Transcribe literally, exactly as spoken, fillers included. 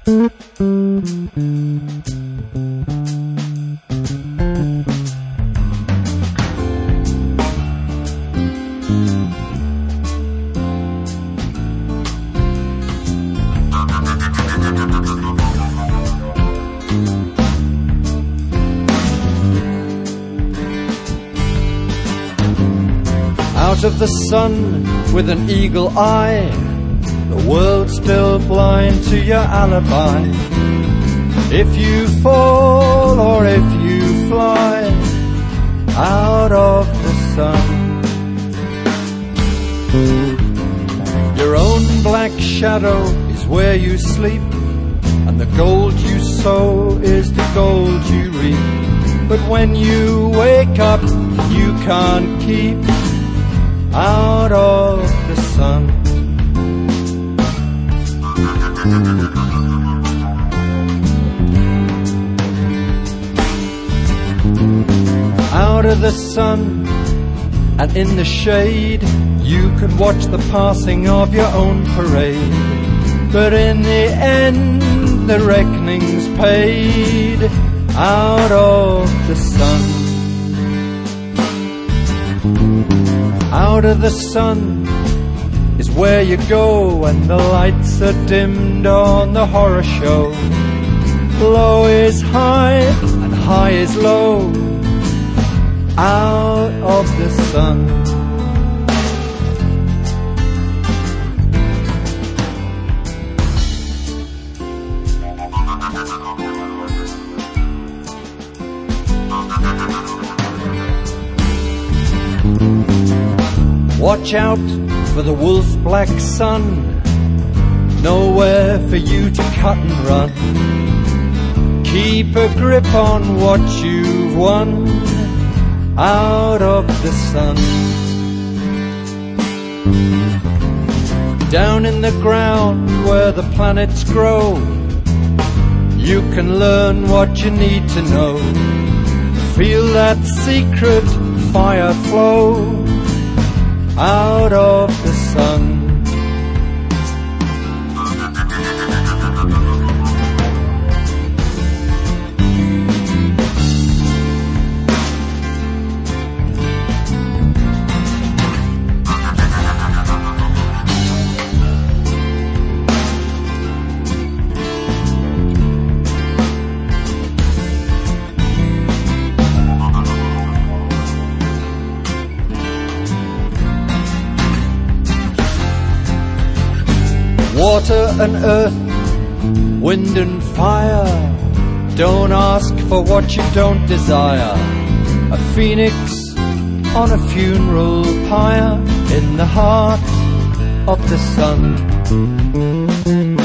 Out of the sun with an eagle eye, the world's still blind to your alibi. If you fall or if you fly out of the sun, your own black shadow is where you sleep, and the gold you sow is the gold you reap. But when you wake up, you can't keep out of the sun. Out of the sun and in the shade, you can watch the passing of your own parade. But in the end, the reckoning's paid out of the sun. Out of the sun is where you go when the lights are dimmed on the horror show. Low is high and high is low. Out of the sun. Watch out for the wolf black sun, nowhere for you to cut and run. Keep a grip on what you've won out of the sun. Down in the ground where the planets grow, you can learn what you need to know. Feel that secret fire flow out of the sun. Water and earth, wind and fire, don't ask for what you don't desire. A phoenix on a funeral pyre in the heart of the sun.